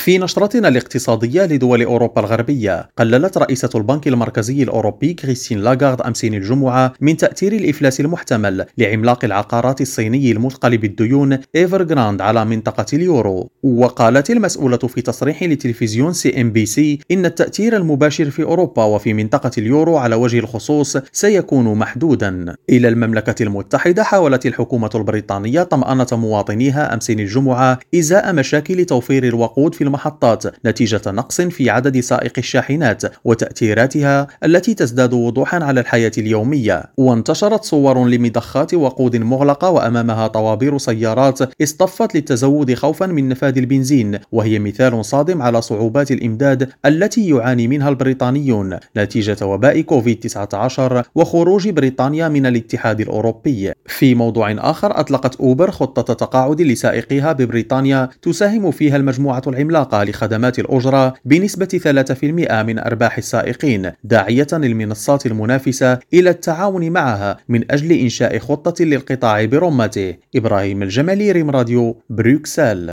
في نشرتنا الاقتصادية لدول أوروبا الغربية، قللت رئيسة البنك المركزي الأوروبي كريستين لاغارد أمس الجمعة من تأثير الإفلاس المحتمل لعملاق العقارات الصيني المثقل بالديون إيفرغراند على منطقة اليورو. وقالت المسؤولة في تصريح لتلفزيون CNBC إن التأثير المباشر في أوروبا وفي منطقة اليورو على وجه الخصوص سيكون محدودا. إلى المملكة المتحدة، حاولت الحكومة البريطانية طمأنة مواطنيها أمس الجمعة إزاء مشاكل توفير الوقود في المحطات نتيجة نقص في عدد سائق الشاحنات وتأثيراتها التي تزداد وضوحا على الحياة اليومية. وانتشرت صور لمضخات وقود مغلقة وأمامها طوابير سيارات اصطفت للتزود خوفا من نفاذ البنزين، وهي مثال صادم على صعوبات الإمداد التي يعاني منها البريطانيون نتيجة وباء كوفيد-19 وخروج بريطانيا من الاتحاد الأوروبي. في موضوع آخر، أطلقت أوبر خطة تقاعد لسائقيها ببريطانيا تساهم فيها المجموعة العملاقة لخدمات الأجرة بنسبة 3% من أرباح السائقين، داعية المنصات المنافسة إلى التعاون معها من أجل إنشاء خطة للقطاع برمته. إبراهيم الجمالي، ريم راديو، بروكسل.